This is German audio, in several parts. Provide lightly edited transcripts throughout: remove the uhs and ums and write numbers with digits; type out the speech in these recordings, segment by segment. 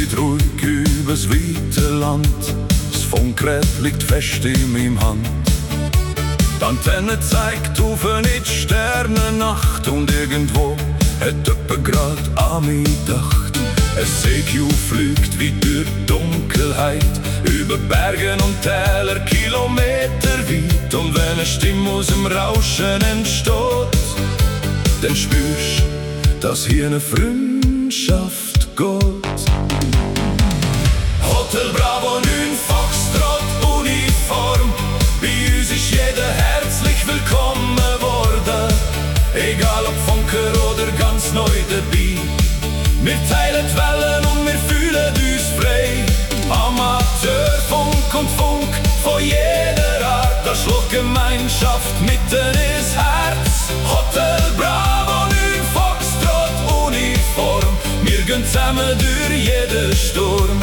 zieht ruhig übers weite Land, das Funkgerät liegt fest in meinem Hand. Die Antenne zeigt auf in die Sternennacht und irgendwo hat jemand grad an mich gedacht. Ein Segel fliegt wie durch die Dunkelheit, über Bergen und Täler kilometerweit. Und wenn eine Stimme aus dem Rauschen entsteht, dann spürst du, dass hier eine Freundschaft geht. Hotel Bravo 9 Foxtrot Uniform, bei uns ist jeder herzlich willkommen worden. Egal ob Funker oder ganz neu dabei, wir teilen die Wellen und wir fühlen uns frei. Amateurfunk und Funk von jeder Art, das schlägt Gemeinschaft mitten ins Herz. Hotel Bravo 9 Foxtrot Uniform, wir gehen zusammen durch jeden Sturm.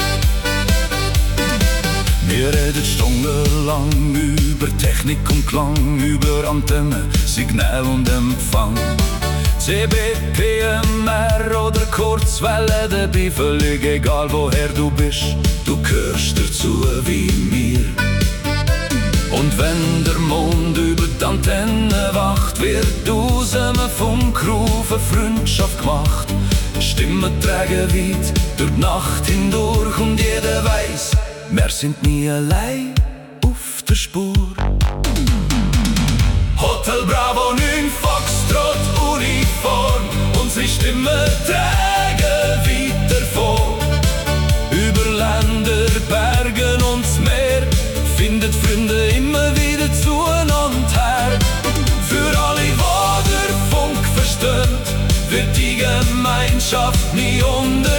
Wir reden stundenlang über Technik und Klang, über Antenne, Signal und Empfang. CB, PMR oder Kurzwelle, dabei völlig egal woher du bist, du gehörst dazu wie mir. Und wenn der Mond über die Antenne wacht, wird aus einem Funkruf eine Freundschaft gemacht. Stimmen tragen weit durch die Nacht hindurch und jeder weiß, wir sind nie allein auf der Spur. Hotel Bravo 9 Foxtrot Uniform, unsere Stimmen tragen weiter vor. Über Länder, Bergen und das Meer findet Freunde immer wieder zueinander her. Für alle, die den Funk verstehen, wird die Gemeinschaft nie untergehen.